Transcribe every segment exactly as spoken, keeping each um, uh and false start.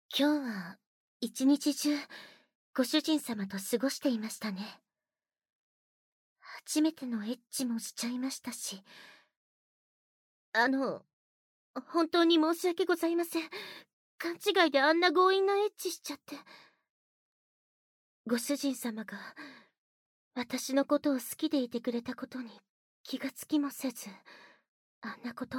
今日は一日中ご主人様と過ごしていましたね。初めてのエッチもしちゃいましたし。あの、本当に申し訳ございません。勘違いであんな強引なエッチしちゃって。ご主人様が私のことを好きでいてくれたことに気がつきもせず、あんなことを。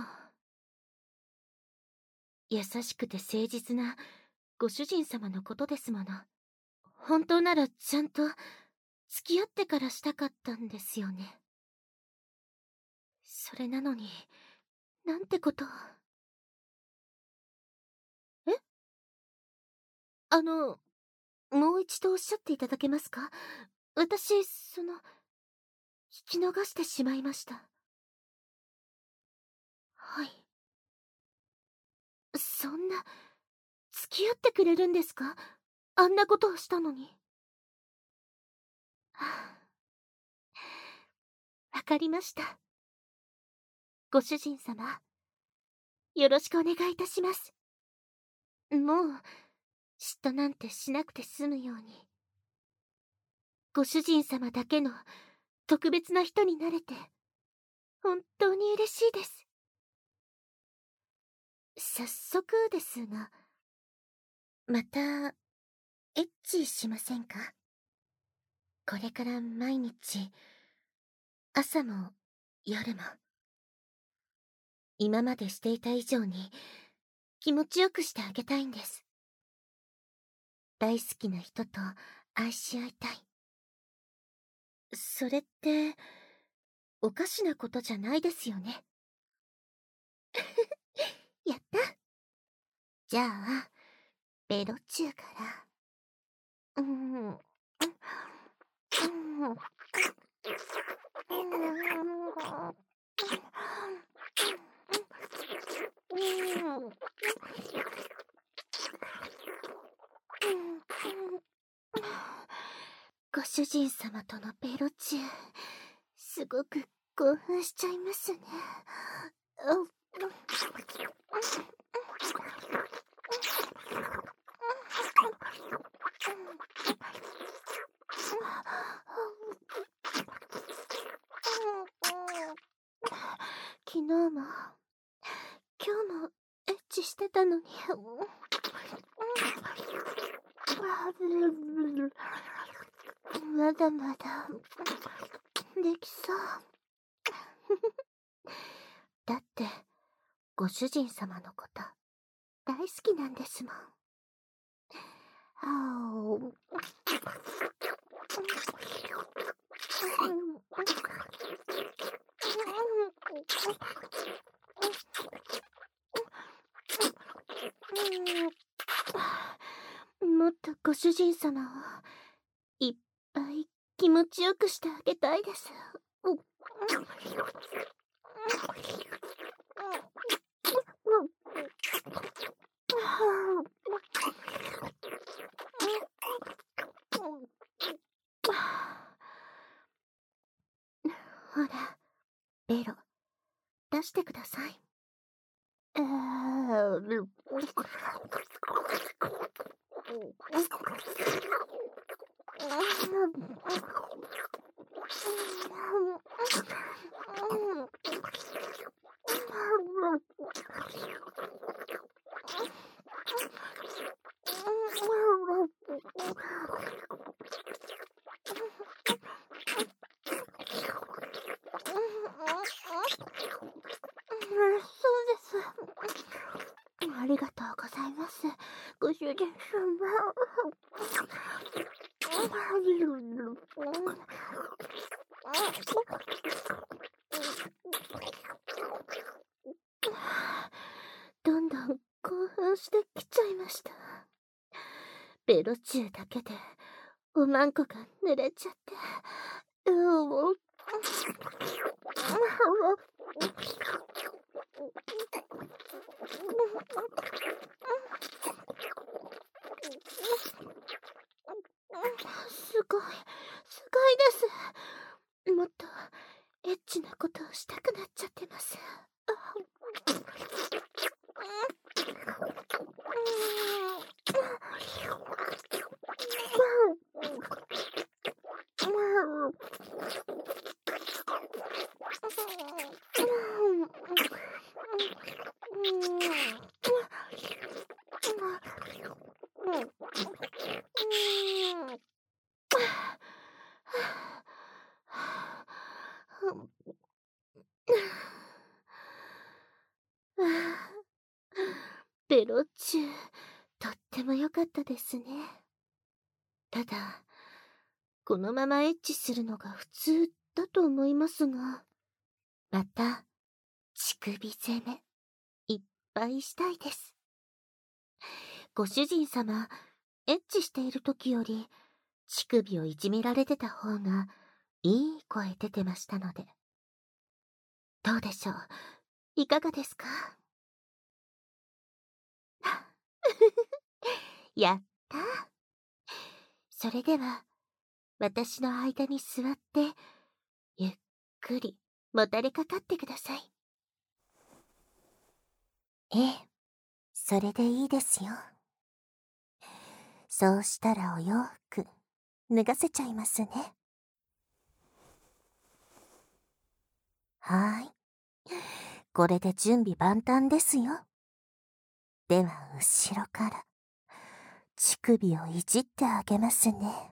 優しくて誠実なご主人様のことですもの。本当ならちゃんと付き合ってからしたかったんですよね。それなのに、なんてことを。え？あの、もう一度おっしゃっていただけますか？私、その、聞き逃してしまいました。はい。そんな、付き合ってくれるんですか？あんなことをしたのに。はあ、わかりました。ご主人様、よろしくお願いいたします。もう、嫉妬なんてしなくて済むように。ご主人様だけの特別な人になれて、本当に嬉しいです。早速ですが、また、エッチしませんか？これから毎日、朝も夜も。今までしていた以上に気持ちよくしてあげたいんです。大好きな人と愛し合いたい。それって、おかしなことじゃないですよね。やった。じゃあ、ベロチューから。うーん。うん。ご主人様とのベロチュー、すごく興奮しちゃいますね。昨日も、今日もエッチしてたのに。まだまだできそう。だってご主人様のこと大好きなんですもん。もっとご主人様をいっぱい気持ちよくしてあげたいです。ほら、ベロ出してください。ありがとうございます、ご主人様。どんどん興奮してきちゃいました。ベロチューだけでおまんこが濡れちゃって。ううすごい、すごいです。もっとエッチなことをしたくなっちゃってます。 とっても良かったですね。ただ、このままエッチするのが普通だと思いますが、また、乳首攻め、いっぱいしたいです。ご主人様、エッチしている時より、乳首をいじめられてた方が、いい声出てましたので。どうでしょう、いかがですか？やったー。それでは、私の間に座って、ゆっくりもたれかかってください。ええ、それでいいですよ。そうしたらお洋服、脱がせちゃいますね。はーい。これで準備万端ですよ。では、後ろから、乳首をいじってあげますね。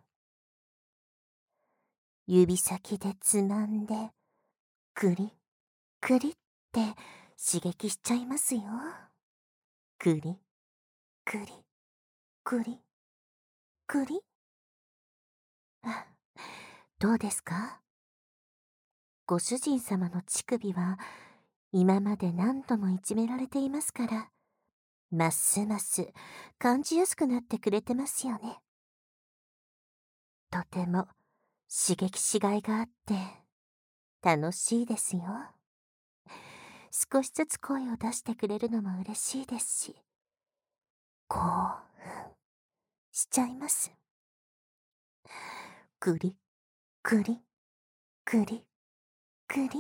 指先でつまんで、くり、くりって刺激しちゃいますよ。くり、くり、くり、くり。あ、どうですか？ご主人様の乳首は、今まで何度もいじめられていますから、ますます感じやすくなってくれてますよね。とても刺激しがいがあって楽しいですよ。少しずつ声を出してくれるのも嬉しいですし、興奮しちゃいます。くり、くり、くり、くり。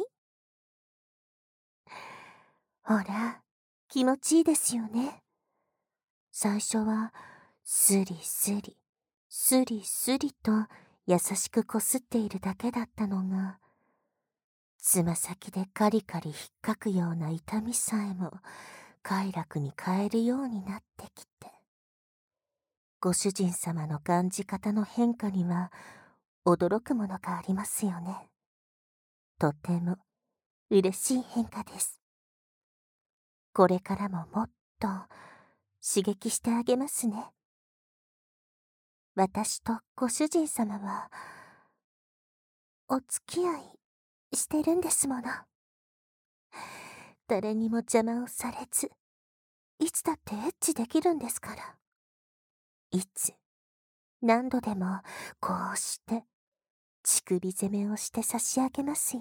ほら、気持ちいいですよね。最初は、スリスリ、スリスリと優しくこすっているだけだったのが、つま先でカリカリ引っかくような痛みさえも快楽に変えるようになってきて、ご主人様の感じ方の変化には驚くものがありますよね。とても嬉しい変化です。これからももっと刺激してあげますね。私とご主人様はお付き合いしてるんですもの。誰にも邪魔をされず、いつだってエッチできるんですから。いつ、何度でもこうして乳首攻めをして差し上げますよ。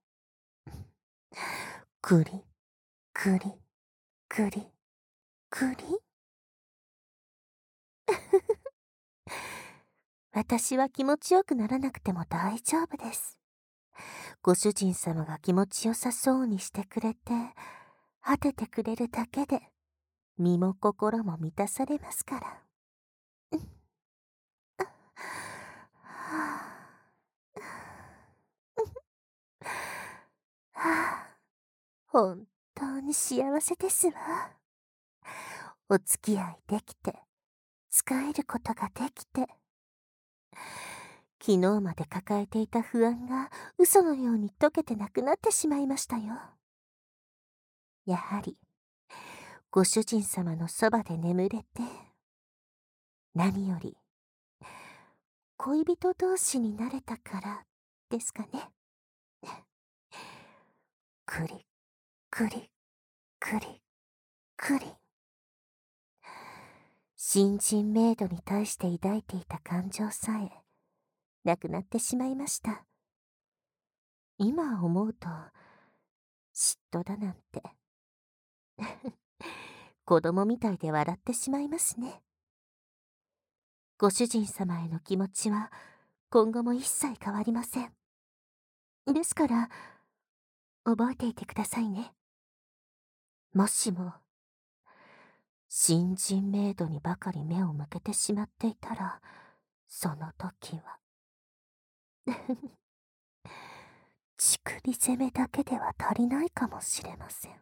くり、くり、くり、くり。私は気持ちよくならなくても大丈夫です。ご主人様が気持ちよさそうにしてくれて、果ててくれるだけで、身も心も満たされますから。はあ、本当に幸せですわ。お付き合いできて、使えることができて、昨日まで抱えていた不安が嘘のように溶けてなくなってしまいましたよ。やはり、ご主人様のそばで眠れて、何より、恋人同士になれたからですかね。くり、くり、くり、くり。新人メイドに対して抱いていた感情さえ、なくなってしまいました。今思うと、嫉妬だなんて。子供みたいで笑ってしまいますね。ご主人様への気持ちは今後も一切変わりません。ですから、覚えていてくださいね。もしも、新人メイドにばかり目を向けてしまっていたら、その時は。乳首攻めだけでは足りないかもしれません。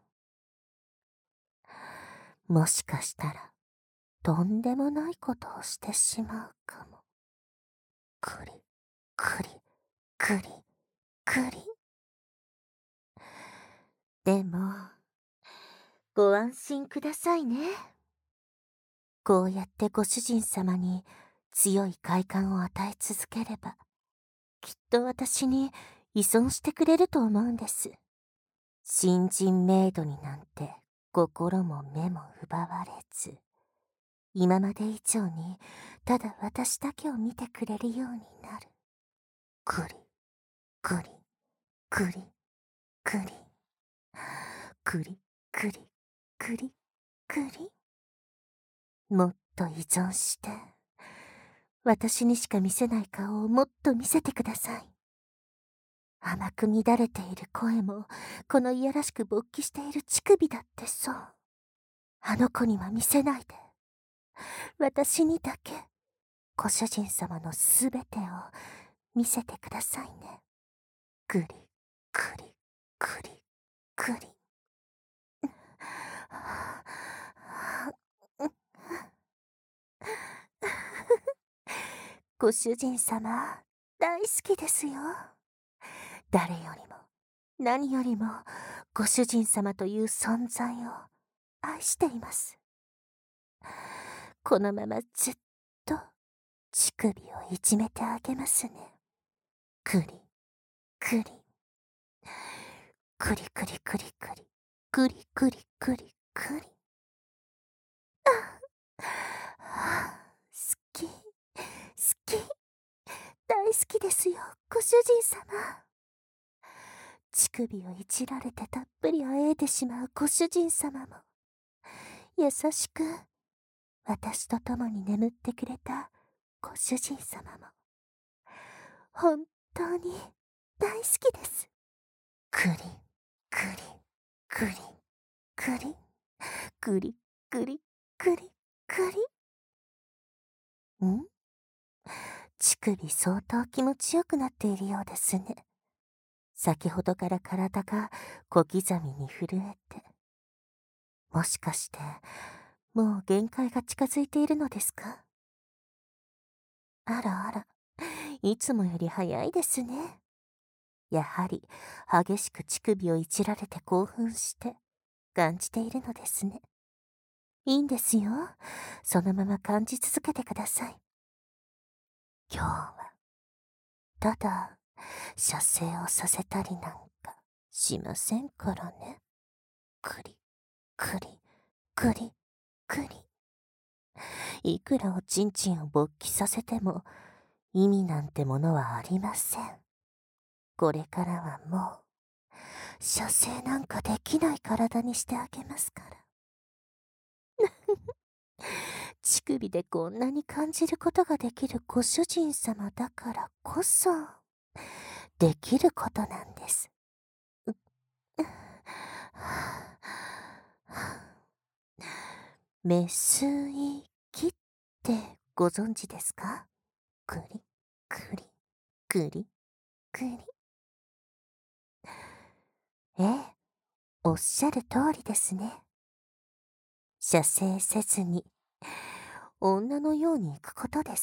もしかしたら、とんでもないことをしてしまうかも。くり、くり、くり、くり。でも、ご安心くださいね。 こうやってご主人様に強い快感を与え続ければ、きっと私に依存してくれると思うんです。新人メイドになんて心も目も奪われず、今まで以上にただ私だけを見てくれるようになる。くり、くり、くり、くり、くり、くり、くり、くり。もっと依存して、私にしか見せない顔をもっと見せてください。甘く乱れている声も、このいやらしく勃起している乳首だってそう。あの子には見せないで。私にだけ、ご主人様のすべてを見せてくださいね。ぐり、ぐり、ぐり、ぐり。ご主人様、大好きですよ。誰よりも、何よりも、ご主人様という存在を愛しています。このままずっと乳首をいじめてあげますね。くり、くり。くりくりくりくり。くりくりくりくり。あ、好き、好き。大好きですよ、ご主人様。乳首をいじられてたっぷりあえいでしまうご主人様も、優しく私と共に眠ってくれたご主人様も、本当に大好きです。くり、くり、くり、くり、くり、くり、くり、くり。ん？乳首相当気持ちよくなっているようですね。先ほどから体が小刻みに震えて。もしかして、もう限界が近づいているのですか？あらあら、いつもより早いですね。やはり、激しく乳首をいじられて興奮して、感じているのですね。いいんですよ。そのまま感じ続けてください。今日は、ただ、射精をさせたりなんかしませんからね。くり、くり、くり、くり。いくらおちんちんを勃起させても意味なんてものはありません。これからはもう、射精なんかできない体にしてあげますから。乳首でこんなに感じることができるご主人様だからこそ、できることなんです。メスイキってご存知ですか？くり、くり、くり、くり。ええ、おっしゃる通りですね。射精せずに、女のように行くことです。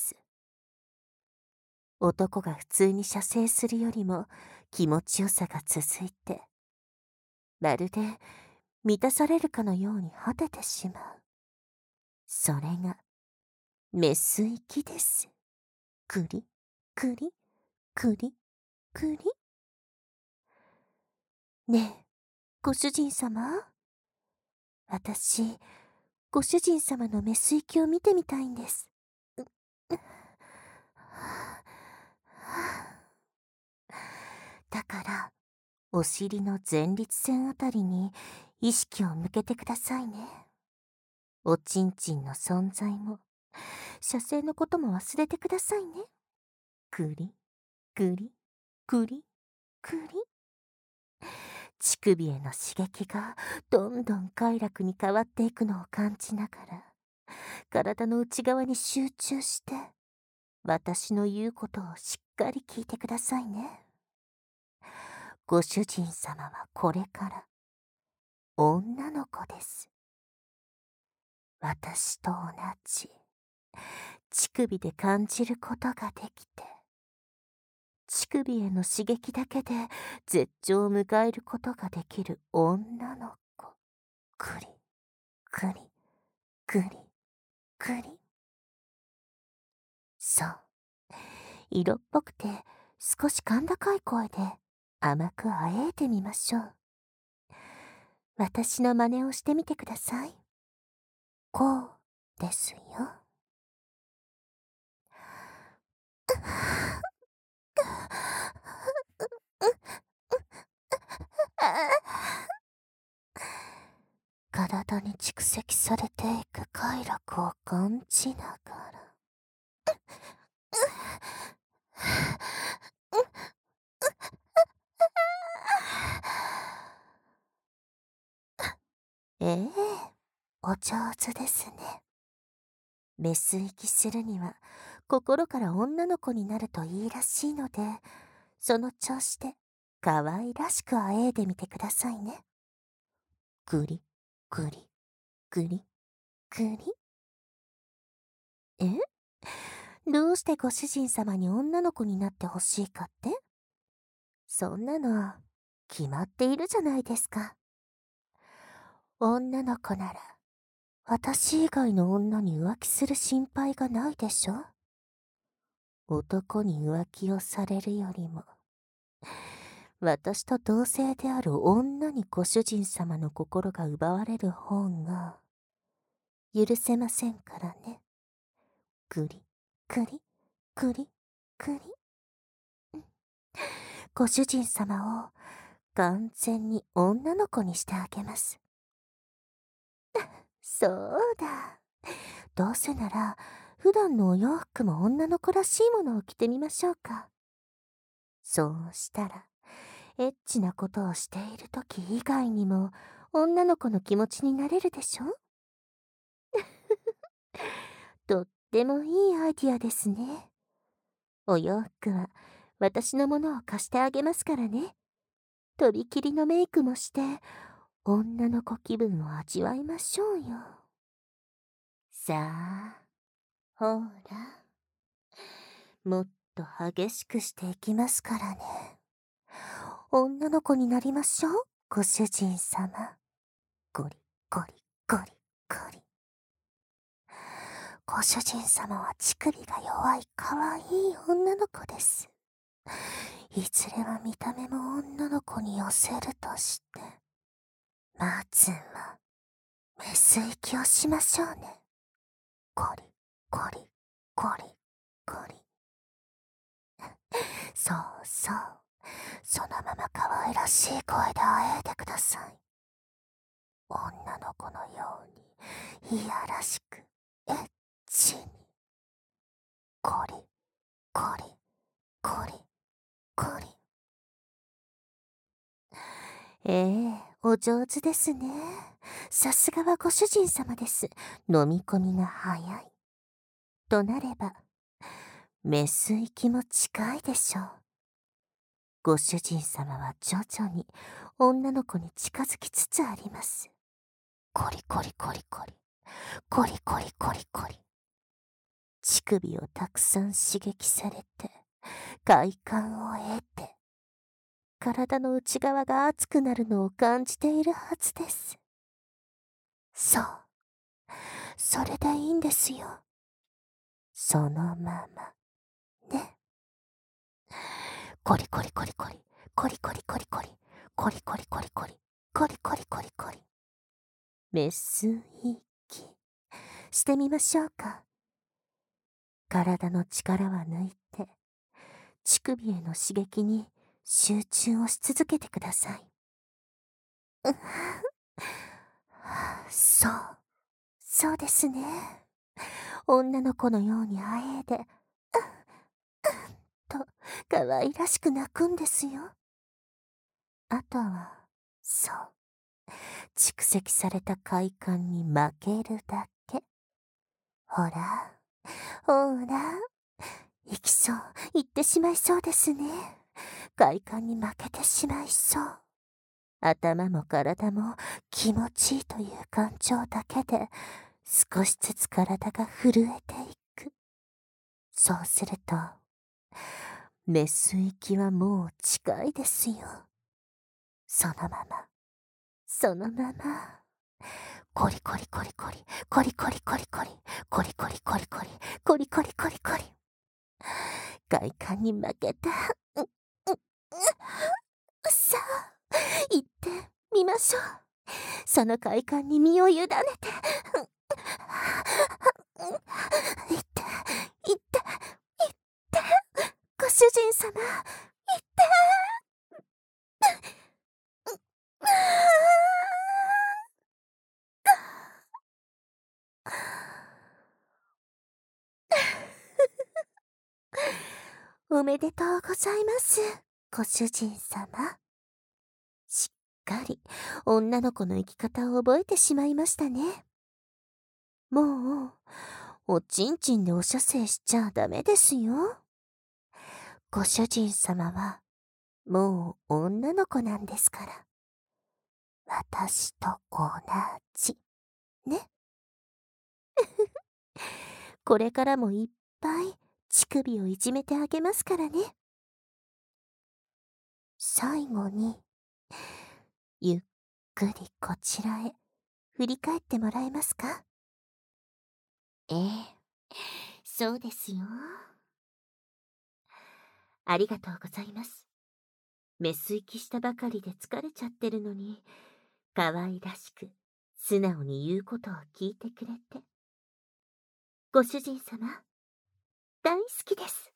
男が普通に射精するよりも気持ちよさが続いて、まるで満たされるかのように果ててしまう。それが、メス行きです。くり、くり、くり、くり。ねえ、ご主人様？私、ご主人様のメス行きを見てみたいんです。だから、お尻の前立腺あたりに意識を向けてくださいね。おちんちんの存在も、射精のことも忘れてくださいね。くり、くり、くり、くり。乳首への刺激がどんどん快楽に変わっていくのを感じながら、体の内側に集中して、私の言うことをしっかり聞いてくださいね。ご主人様はこれから女の子です。私と同じ乳首で感じることができて、乳首への刺激だけで絶頂を迎えることができる女の子。くり、くり、くり、くくり。そう。色っぽくて少し甲高い声で甘くあえいでみましょう。私の真似をしてみてください。こうですよ。体に蓄積されていく快楽を感じながら。ええ、お上手ですね。メス息するには心から女の子になるといいらしいので、その調子で可愛らしくあえいでみてくださいね。ぐり、ぐり、ぐり、ぐり。え？どうしてご主人様に女の子になってほしいかって？そんなの決まっているじゃないですか。女の子なら私以外の女に浮気する心配がないでしょ。男に浮気をされるよりも、私と同性である女にご主人様の心が奪われる方が許せませんからね。ぐり、ぐり、ぐり、ぐり。ご主人様を完全に女の子にしてあげます。そうだ。どうせなら普段のお洋服も女の子らしいものを着てみましょうか。そうしたらエッチなことをしている時以外にも女の子の気持ちになれるでしょ。とってもいいアイディアですね。お洋服は私のものを貸してあげますからね。とびきりのメイクもして女の子気分を味わいましょうよ。さあ、ほら、もっと激しくしていきますからね。女の子になりましょう、ご主人様。ゴリゴリゴリゴリ。ご主人様は乳首が弱い可愛い女の子です。いずれは見た目も女の子に寄せるとして、まずはメス息をしましょうね。ゴリゴリゴリゴリ。そうそう、そのまま可愛らしい声であえいでください。女の子のようにいやらしくエッチに。ゴリゴリゴリゴリ。ええ、お上手ですね。さすがはご主人様です。飲み込みが早い。となれば、メス息も近いでしょう。ご主人様は徐々に女の子に近づきつつあります。コリコリコリコリ、コリコリコリコリ。乳首をたくさん刺激されて、快感を得て、体の内側が熱くなるのを感じているはずです。そう。それでいいんですよ。そのまま。ね。コリコリコリコリ、コリコリコリコリ、コリコリコリコリ、コリコリコリコリ。メス息してみましょうか。体の力は抜いて、乳首への刺激に集中をし続けてください。うそう、そうですね。女の子のようにあえいで、と可愛らしく泣くんですよ。あとは、そう、蓄積された快感に負けるだけ。ほら、ほら、行きそう、行ってしまいそうですね。快感に負けてしまいそう。頭も体も気持ちいいという感情だけで少しずつ体が震えていく。そうすると、メス息はもう近いですよ。そのまま、そのまま。コリコリコリコリ、コリコリコリコリ、コリココリコリコリコリ。快感に負けた。う、う、う、さあ、行ってみましょう。その快感に身を委ねて。行って、行って、行って、ご主人様、行って。おめでとうございます、ご主人様。しっかり女の子の生き方を覚えてしまいましたね。もう、おちんちんでお射精しちゃダメですよ。ご主人様は、もう女の子なんですから。私と同じ。ね。これからもいっぱい乳首をいじめてあげますからね。最後に、ゆっくりこちらへ振り返ってもらえますか？ ええ、そうですよ。ありがとうございます。メス行きしたばかりで疲れちゃってるのに、可愛らしく、素直に言うことを聞いてくれて。ご主人様、大好きです。